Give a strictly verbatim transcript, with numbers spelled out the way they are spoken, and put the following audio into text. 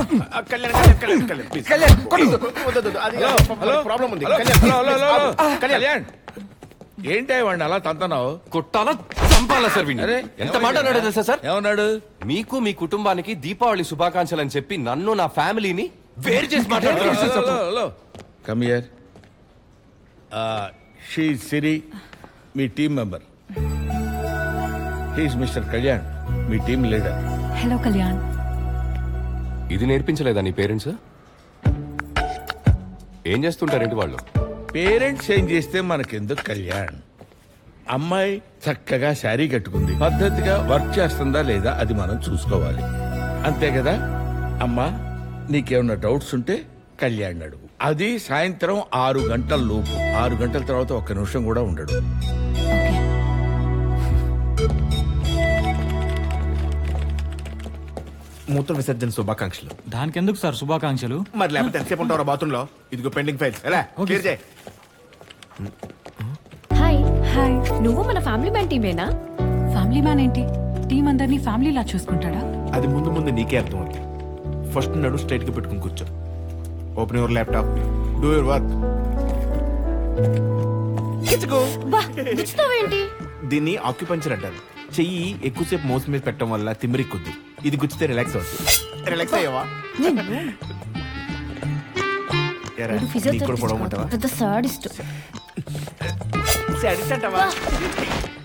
Kalyan Kalyan Kalyan please Kalyan కొట్టొద్దు. Problem ఉంది hello Kalyan hello hello hello Kalyan Kalyan ఏంటి వాడిని అలా తంతనావు? కొట్టాలా చంపాలా సార్ వీడిని? అరే ఎంత మాట అన్నాడో తెలుసా సార్? ఏమన్నాడు? మీకు మీ కుటుంబానికి దీపావళి శుభాకాంక్షలు అని చెప్పి నన్ను నా ఫ్యామిలీని వేరు చేసి హలో మాట్లాడుతున్నాడు. Hello come here. She Siri మీ team member. He's mister Kalyan మీ టీమ్ లీడర్. హలో కళ్యాణ్. ఇది నేర్పించలేదా నీ పేరెంట్స్? ఏం చేస్తుంటారేంటి వాళ్ళు? పేరెంట్స్ ఏం చేస్తే మనకెందుకు కళ్యాణ్? అమ్మాయి చక్కగా శారీ కట్టుకుంది, పద్ధతిగా వర్క్ చేస్తుందా లేదా అది మనం చూసుకోవాలి, అంతే కదా? అమ్మా నీకేమన్నా డౌట్స్ ఉంటే కళ్యాణ్ అడుగు. అది సాయంత్రం ఆరు గంటల లోపు. ఆరు గంటల తర్వాత ఒక్క నిమిషం కూడా ఉండడు. ఓకే. మూత్ర విసర్జన శుభాకాంక్షలు. దానికెందుకు సార్ శుభాకాంక్షలు? మరి లేకపోతే ఎంతసేపు ఉంటావు బాత్రూమ్ లో? ఇదిగో పెండింగ్ ఫైల్స్ ఎలా క్లియర్ చేయి. హాయ్. హాయ్. నువ్వు మన ఫ్యామిలీ మ్యాన్ టీమేనా? ఫ్యామిలీ మ్యాన్ ఏంటి? టీం అందరినీ ఫ్యామిలీలా చూసుకుంటాడా? అది ముందు ముందు నీకే అర్థం అవుతుంది. ఫస్ట్ నడు స్ట్రైట్ గా పెట్టుకుని కూర్చో. Open your laptop, do your work. బా గుచ్చుతావేంటి? దీన్ని ఆక్యుపంచర్ అంటారు. చెయ్యి ఎక్కువసేపు మోసం మీద పెట్టడం వల్ల తిమ్మిరిక్కుద్ది. ఇది గుచ్చితే రిలాక్స్ అవుతుంది. రిలాక్స్ అయ్యావా? ఏరా, వీడు నీకు కూడా ఫిజియోథెరపిస్ట్ పొడవమంటావా? పెద్ద సాడిస్ట్. సాడిస్ట్ అంటావా?